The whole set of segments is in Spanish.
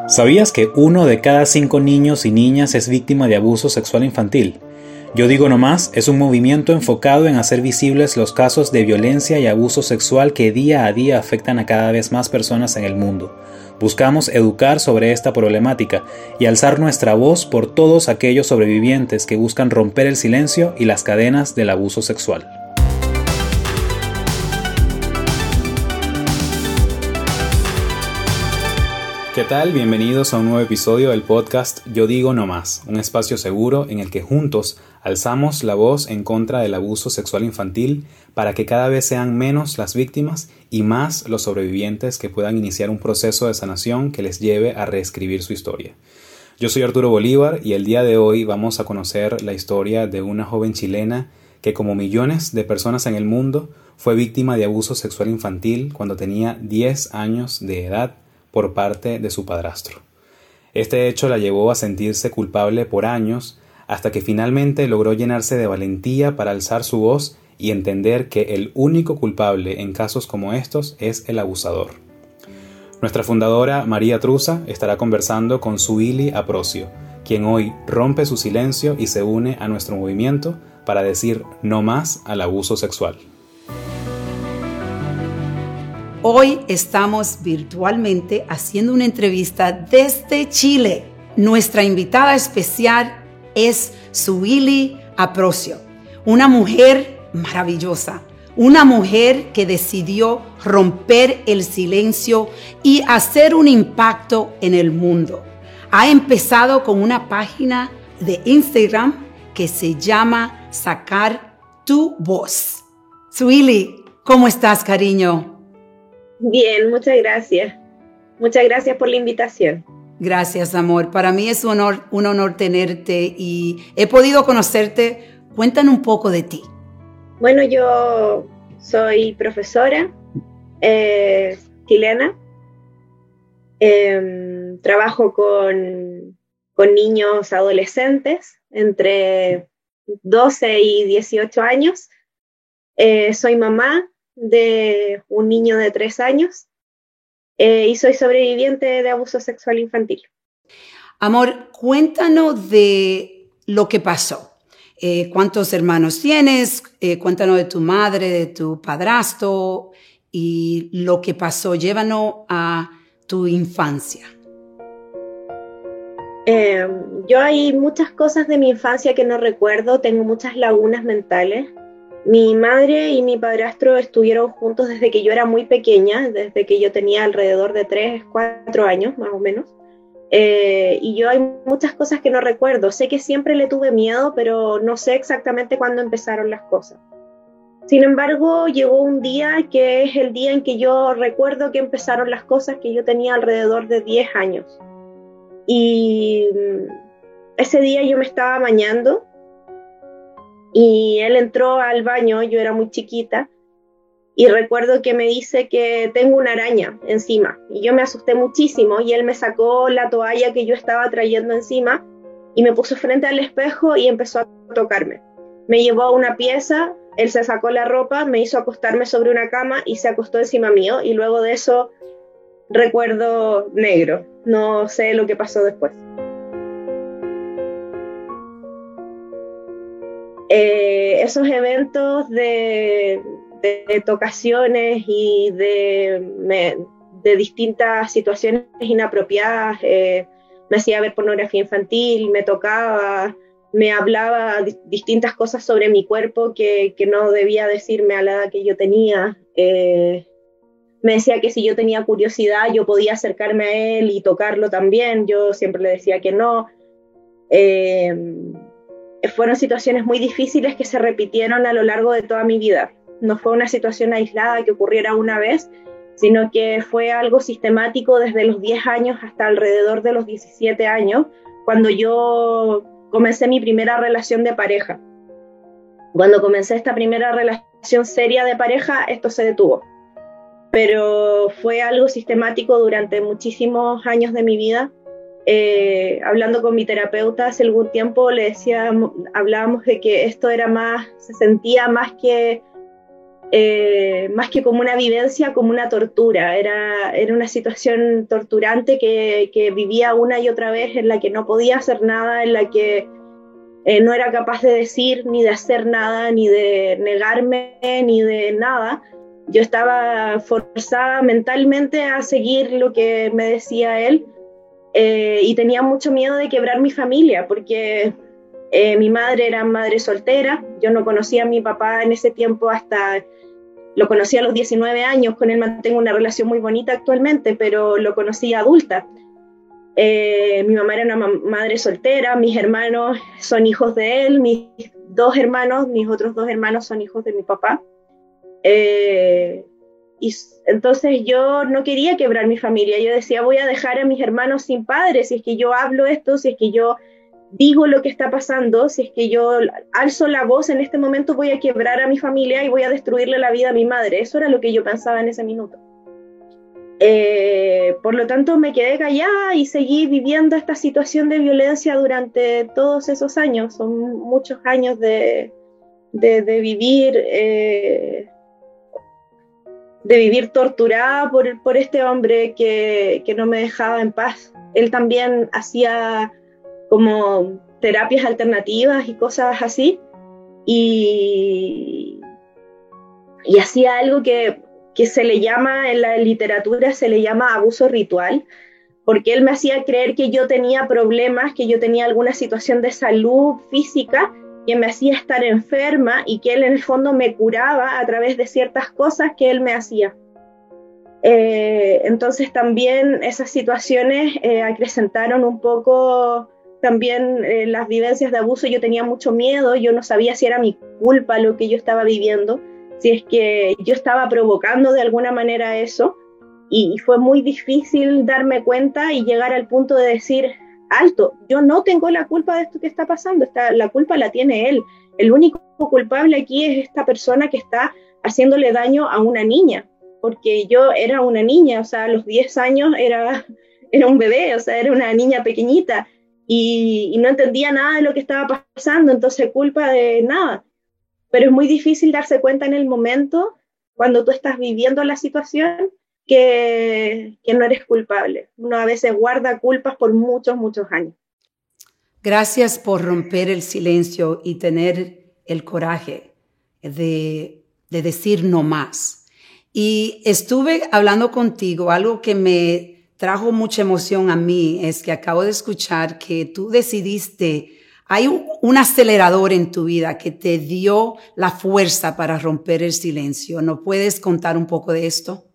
¿Sabías que 1 de cada 5 niños y niñas es víctima de abuso sexual infantil? Yo Digo No Más es un movimiento enfocado en hacer visibles los casos de violencia y abuso sexual que día a día afectan a cada vez más personas en el mundo. Buscamos educar sobre esta problemática y alzar nuestra voz por todos aquellos sobrevivientes que buscan romper el silencio y las cadenas del abuso sexual. ¿Qué tal? Bienvenidos a un nuevo episodio del podcast Yo Digo No Más, un espacio seguro en el que juntos alzamos la voz en contra del abuso sexual infantil para que cada vez sean menos las víctimas y más los sobrevivientes que puedan iniciar un proceso de sanación que les lleve a reescribir su historia. Yo soy Arturo Bolívar y el día de hoy vamos a conocer la historia de una joven chilena que, como millones de personas en el mundo, fue víctima de abuso sexual infantil cuando tenía 10 años de edad por parte de su padrastro. Este hecho la llevó a sentirse culpable por años, hasta que finalmente logró llenarse de valentía para alzar su voz y entender que el único culpable en casos como estos es el abusador. Nuestra fundadora, María Trusa, estará conversando con Suili Aprocio, quien hoy rompe su silencio y se une a nuestro movimiento para decir no más al abuso sexual. Hoy estamos virtualmente haciendo una entrevista desde Chile. Nuestra invitada especial es Suili Aprocio, una mujer maravillosa, una mujer que decidió romper el silencio y hacer un impacto en el mundo. Ha empezado con una página de Instagram que se llama Sacar tu Voz. Suili, ¿cómo estás, cariño? Bien, muchas gracias. Muchas gracias por la invitación. Gracias, amor. Para mí es un honor tenerte y he podido conocerte. Cuéntanos un poco de ti. Bueno, yo soy profesora chilena. Trabajo con niños adolescentes entre 12 y 18 años. Soy mamá de un niño de 3 años y soy sobreviviente de abuso sexual infantil. Amor, cuéntanos de lo que pasó. ¿Cuántos hermanos tienes? Cuéntanos de tu madre, de tu padrastro y lo que pasó. Llévanos a tu infancia. Yo hay muchas cosas de mi infancia que no recuerdo, tengo muchas lagunas mentales. Mi madre y mi padrastro estuvieron juntos desde que yo era muy pequeña, desde que yo tenía alrededor de 3, 4 años más o menos. Y yo hay muchas cosas que no recuerdo. Sé que siempre le tuve miedo, pero no sé exactamente cuándo empezaron las cosas. Sin embargo, llegó un día que es el día en que yo recuerdo que empezaron las cosas, que yo tenía alrededor de 10 años. Y ese día yo me estaba bañando y él entró al baño, yo era muy chiquita, y recuerdo que me dice que tengo una araña encima, y yo me asusté muchísimo, y él me sacó la toalla que yo estaba trayendo encima, y me puso frente al espejo y empezó a tocarme. Me llevó a una pieza, él se sacó la ropa, me hizo acostarme sobre una cama, y se acostó encima mío, y luego de eso recuerdo negro, no sé lo que pasó después. Esos eventos de tocaciones y de distintas situaciones inapropiadas, me hacía ver pornografía infantil, me tocaba, me hablaba distintas cosas sobre mi cuerpo que no debía decirme a la edad que yo tenía. Me decía que si yo tenía curiosidad yo podía acercarme a él y tocarlo también, yo siempre le decía que no. Fueron situaciones muy difíciles que se repitieron a lo largo de toda mi vida. No fue una situación aislada que ocurriera una vez, sino que fue algo sistemático desde los 10 años hasta alrededor de los 17 años, cuando yo comencé mi primera relación de pareja. Cuando comencé esta primera relación seria de pareja, esto se detuvo. Pero fue algo sistemático durante muchísimos años de mi vida. Hablando con mi terapeuta hace algún tiempo, hablábamos de que esto era más, se sentía más que más que como una vivencia, como una tortura. Era una situación torturante que vivía una y otra vez, en la que no podía hacer nada, en la que no era capaz de decir ni de hacer nada, ni de negarme, ni de nada. Yo estaba forzada mentalmente a seguir lo que me decía él, y tenía mucho miedo de quebrar mi familia, porque mi madre era madre soltera. Yo no conocía a mi papá en ese tiempo, lo conocí a los 19 años, con él mantengo una relación muy bonita actualmente, pero lo conocí adulta. Mi mamá era una madre soltera, mis hermanos son hijos de él, mis otros dos hermanos son hijos de mi papá. Y entonces yo no quería quebrar mi familia. Yo decía, voy a dejar a mis hermanos sin padres si es que yo hablo esto, si es que yo digo lo que está pasando, si es que yo alzo la voz en este momento, voy a quebrar a mi familia y voy a destruirle la vida a mi madre. Eso era lo que yo pensaba en ese minuto. Por lo tanto, me quedé callada y seguí viviendo esta situación de violencia durante todos esos años. Son muchos años de vivir torturada por este hombre que no me dejaba en paz. Él también hacía como terapias alternativas y cosas así, y hacía algo que se le llama, en la literatura se le llama abuso ritual, porque él me hacía creer que yo tenía problemas, que yo tenía alguna situación de salud física que me hacía estar enferma, y que él en el fondo me curaba a través de ciertas cosas que él me hacía. Entonces también esas situaciones acrecentaron un poco también las vivencias de abuso. Yo tenía mucho miedo, yo no sabía si era mi culpa lo que yo estaba viviendo, si es que yo estaba provocando de alguna manera eso, y fue muy difícil darme cuenta y llegar al punto de decir, alto, yo no tengo la culpa de esto que está pasando, la culpa la tiene él. El único culpable aquí es esta persona que está haciéndole daño a una niña, porque yo era una niña, o sea, a los 10 años era un bebé, o sea, era una niña pequeñita, y no entendía nada de lo que estaba pasando, entonces culpa de nada. Pero es muy difícil darse cuenta en el momento, cuando tú estás viviendo la situación, que no eres culpable. Uno a veces guarda culpas por muchos, muchos años. Gracias por romper el silencio y tener el coraje de decir no más. Y estuve hablando contigo, algo que me trajo mucha emoción a mí es que acabo de escuchar que tú decidiste, hay un acelerador en tu vida que te dio la fuerza para romper el silencio. ¿No puedes contar un poco de esto?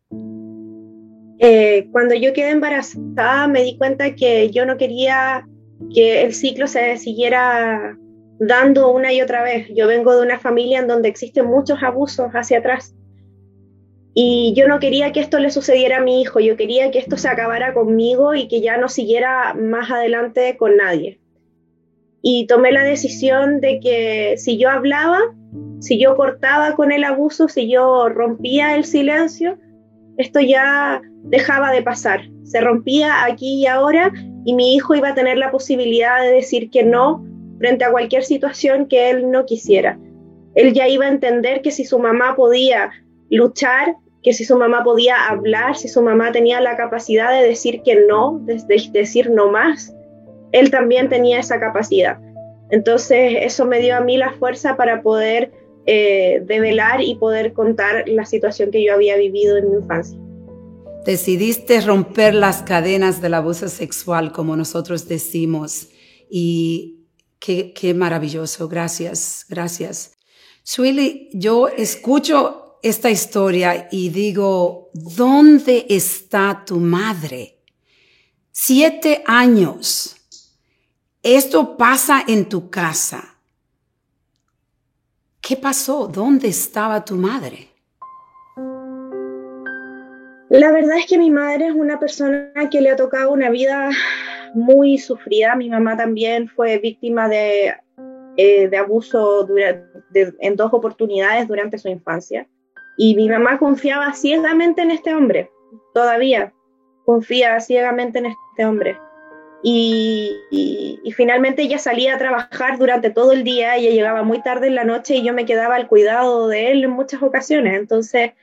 Cuando yo quedé embarazada me di cuenta que yo no quería que el ciclo se siguiera dando una y otra vez. Yo vengo de una familia en donde existen muchos abusos hacia atrás, y yo no quería que esto le sucediera a mi hijo. Yo quería que esto se acabara conmigo y que ya no siguiera más adelante con nadie. Y tomé la decisión de que si yo hablaba, si yo cortaba con el abuso, si yo rompía el silencio, esto ya dejaba de pasar, se rompía aquí y ahora, y mi hijo iba a tener la posibilidad de decir que no frente a cualquier situación que él no quisiera. Él ya iba a entender que si su mamá podía luchar, que si su mamá podía hablar, si su mamá tenía la capacidad de decir que no, de decir no más, él también tenía esa capacidad. Entonces eso me dio a mí la fuerza para poder develar y poder contar la situación que yo había vivido en mi infancia. Decidiste romper las cadenas del abuso sexual, como nosotros decimos, y qué maravilloso. Gracias, gracias. Zweli, yo escucho esta historia y digo, ¿dónde está tu madre? 7 años. Esto pasa en tu casa. ¿Qué pasó? ¿Dónde estaba tu madre? La verdad es que mi madre es una persona que le ha tocado una vida muy sufrida. Mi mamá también fue víctima de abuso en 2 oportunidades durante su infancia. Y mi mamá confiaba ciegamente en este hombre. Todavía confía ciegamente en este hombre. y finalmente ella salía a trabajar durante todo el día, ella llegaba muy tarde en la noche y yo me quedaba al cuidado de él en muchas ocasiones. Entonces,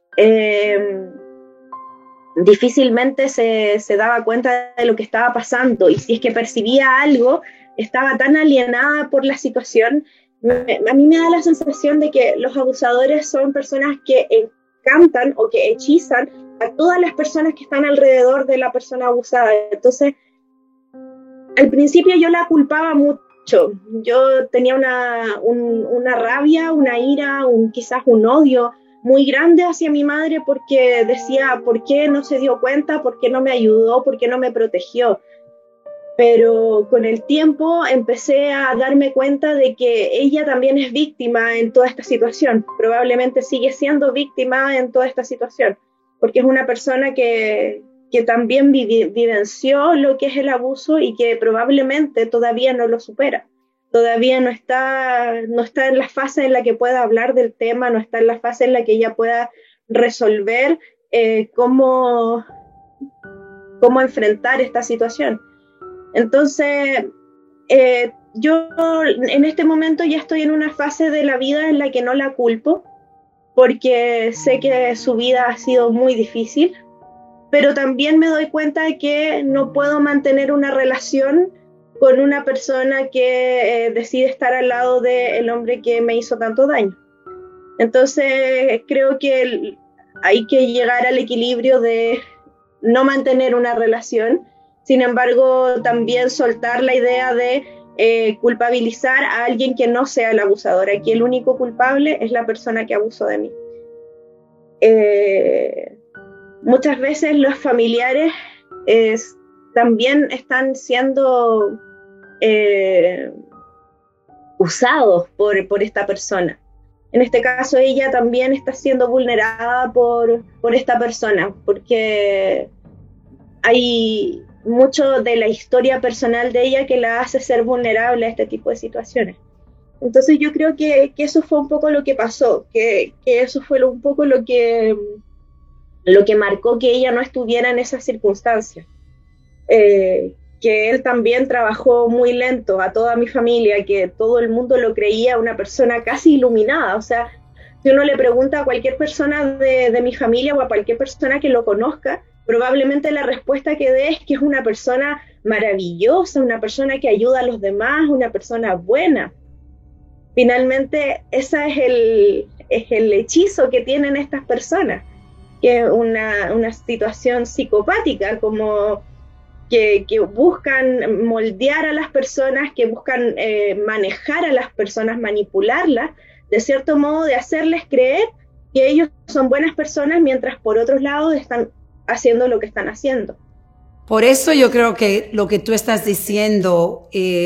difícilmente se daba cuenta de lo que estaba pasando, y si es que percibía algo, estaba tan alienada por la situación. A mí me da la sensación de que los abusadores son personas que encantan o que hechizan a todas las personas que están alrededor de la persona abusada. Entonces, al principio yo la culpaba mucho. Yo tenía una rabia, una ira, quizás un odio muy grande hacia mi madre, porque decía, ¿por qué no se dio cuenta? ¿Por qué no me ayudó? ¿Por qué no me protegió? Pero con el tiempo empecé a darme cuenta de que ella también es víctima en toda esta situación. Probablemente sigue siendo víctima en toda esta situación, porque es una persona que también vivenció lo que es el abuso y que probablemente todavía no lo supera. Todavía no está en la fase en la que pueda hablar del tema, no está en la fase en la que ella pueda resolver cómo enfrentar esta situación. Entonces, yo en este momento ya estoy en una fase de la vida en la que no la culpo, porque sé que su vida ha sido muy difícil, pero también me doy cuenta de que no puedo mantener una relación con una persona que decide estar al lado del hombre que me hizo tanto daño. Entonces, creo que hay que llegar al equilibrio de no mantener una relación. Sin embargo, también soltar la idea de culpabilizar a alguien que no sea el abusador. Aquí el único culpable es la persona que abusó de mí. Muchas veces los familiares también están siendo usados por esta persona. En este caso, ella también está siendo vulnerada por esta persona, porque hay mucho de la historia personal de ella que la hace ser vulnerable a este tipo de situaciones. Entonces yo creo que eso fue un poco lo que pasó, que eso fue un poco lo que marcó que ella no estuviera en esas circunstancias. Que él también trabajó muy lento, a toda mi familia, que todo el mundo lo creía una persona casi iluminada. O sea, si uno le pregunta a cualquier persona de mi familia o a cualquier persona que lo conozca, probablemente la respuesta que dé es que es una persona maravillosa, una persona que ayuda a los demás, una persona buena. Finalmente, ese es el hechizo que tienen estas personas, que es una situación psicopática, como que buscan moldear a las personas, que buscan manejar a las personas, manipularlas, de cierto modo de hacerles creer que ellos son buenas personas, mientras por otros lados están haciendo lo que están haciendo. Por eso yo creo que lo que tú estás diciendo,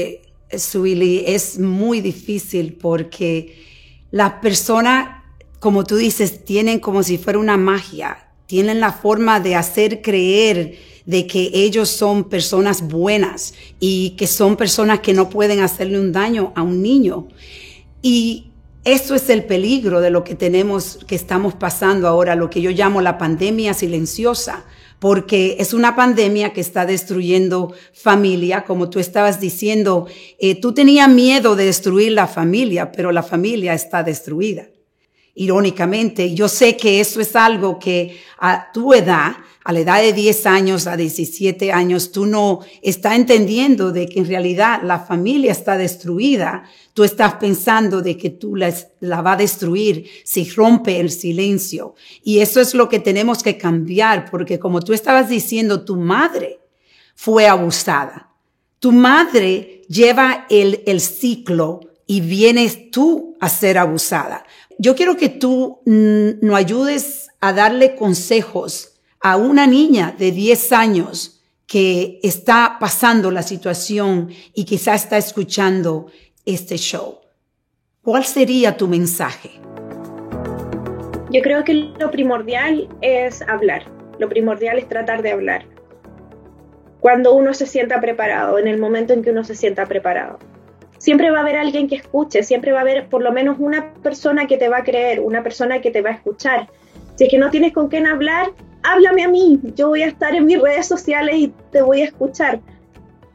Suili, es muy difícil, porque las personas, como tú dices, tienen como si fuera una magia, tienen la forma de hacer creer de que ellos son personas buenas y que son personas que no pueden hacerle un daño a un niño. Y eso es el peligro de lo que estamos pasando ahora, lo que yo llamo la pandemia silenciosa, porque es una pandemia que está destruyendo familia. Como tú estabas diciendo, tú tenías miedo de destruir la familia, pero la familia está destruida. Irónicamente, yo sé que eso es algo que a tu edad, a la edad de 10 años, a 17 años, tú no estás entendiendo de que en realidad la familia está destruida. Tú estás pensando de que tú la va a destruir si rompe el silencio. Y eso es lo que tenemos que cambiar, porque como tú estabas diciendo, tu madre fue abusada. Tu madre lleva el ciclo y vienes tú a ser abusada. Yo quiero que tú nos ayudes a darle consejos a una niña de 10 años que está pasando la situación y quizá está escuchando este show. ¿Cuál sería tu mensaje? Yo creo que lo primordial es hablar. Lo primordial es tratar de hablar. Cuando uno se sienta preparado, en el momento en que uno se sienta preparado. Siempre va a haber alguien que escuche, siempre va a haber por lo menos una persona que te va a creer, una persona que te va a escuchar. Si es que no tienes con quién hablar, háblame a mí. Yo voy a estar en mis redes sociales y te voy a escuchar.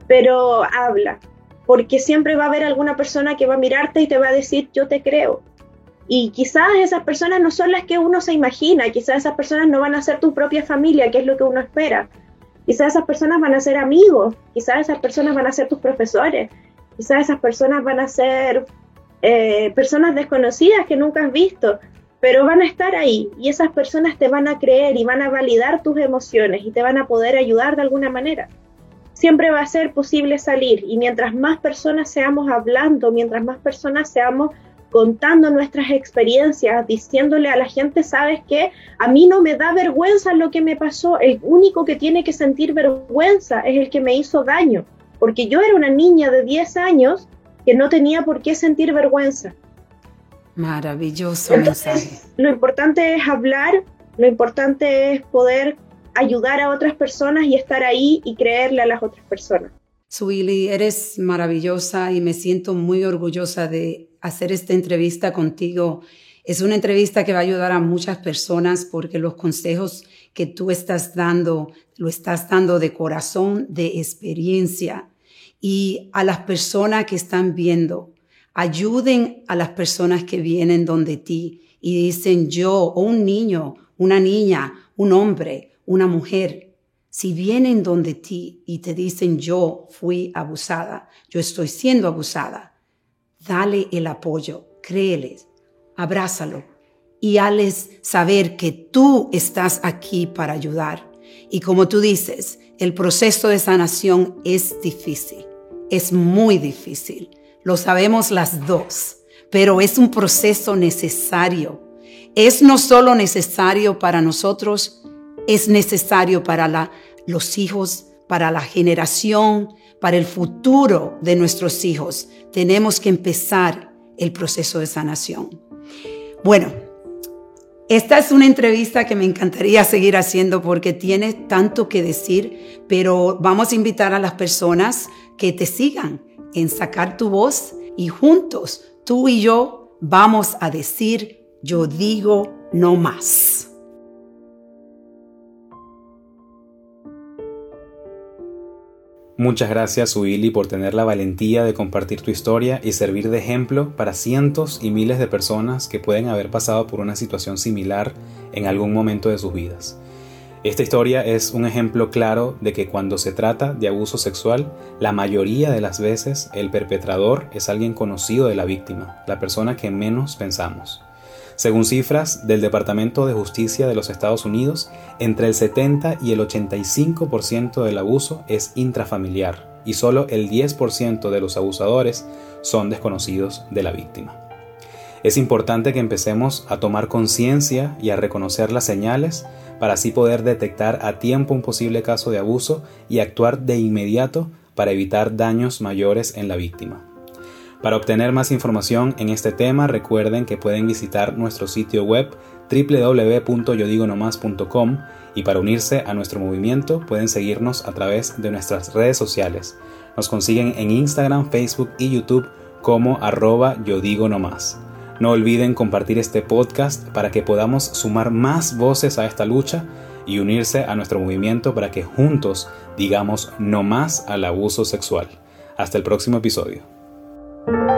pero habla, porque siempre va a haber alguna persona que va a mirarte y te va a decir, yo te creo. Y quizás esas personas no son las que uno se imagina, quizás esas personas no van a ser tu propia familia, que es lo que uno espera. Quizás esas personas van a ser amigos, quizás esas personas van a ser tus profesores, quizás esas personas van a ser personas desconocidas que nunca has visto, pero van a estar ahí y esas personas te van a creer y van a validar tus emociones y te van a poder ayudar de alguna manera. Siempre va a ser posible salir y mientras más personas seamos hablando, mientras más personas seamos contando nuestras experiencias, diciéndole a la gente, ¿sabes qué? A mí no me da vergüenza lo que me pasó, el único que tiene que sentir vergüenza es el que me hizo daño, porque yo era una niña de 10 años que no tenía por qué sentir vergüenza. Maravilloso mensaje. Lo importante es hablar, lo importante es poder ayudar a otras personas y estar ahí y creerle a las otras personas. Suili, eres maravillosa y me siento muy orgullosa de hacer esta entrevista contigo. Es una entrevista que va a ayudar a muchas personas porque los consejos que tú estás dando, lo estás dando de corazón, de experiencia. Y a las personas que están viendo, ayuden a las personas que vienen donde ti y dicen yo, o un niño, una niña, un hombre, una mujer. Si vienen donde ti y te dicen yo fui abusada, yo estoy siendo abusada, dale el apoyo, créeles, abrázalo y hazles saber que tú estás aquí para ayudar. Y como tú dices, el proceso de sanación es difícil, es muy difícil. Lo sabemos las dos, pero es un proceso necesario. Es no solo necesario para nosotros, es necesario para los hijos, para la generación, para el futuro de nuestros hijos. Tenemos que empezar el proceso de sanación. Bueno, esta es una entrevista que me encantaría seguir haciendo porque tiene tanto que decir, pero vamos a invitar a las personas que te sigan en Sacar tu Voz y juntos, tú y yo, vamos a decir, yo digo no más. Muchas gracias, Suili, por tener la valentía de compartir tu historia y servir de ejemplo para cientos y miles de personas que pueden haber pasado por una situación similar en algún momento de sus vidas. Esta historia es un ejemplo claro de que cuando se trata de abuso sexual, la mayoría de las veces el perpetrador es alguien conocido de la víctima, la persona que menos pensamos. Según cifras del Departamento de Justicia de los Estados Unidos, entre el 70 y el 85% del abuso es intrafamiliar y solo el 10% de los abusadores son desconocidos de la víctima. Es importante que empecemos a tomar conciencia y a reconocer las señales para así poder detectar a tiempo un posible caso de abuso y actuar de inmediato para evitar daños mayores en la víctima. Para obtener más información en este tema, recuerden que pueden visitar nuestro sitio web www.yodigonomás.com y para unirse a nuestro movimiento pueden seguirnos a través de nuestras redes sociales. Nos consiguen en Instagram, Facebook y YouTube como @yodigonomás. No olviden compartir este podcast para que podamos sumar más voces a esta lucha y unirse a nuestro movimiento para que juntos digamos no más al abuso sexual. Hasta el próximo episodio.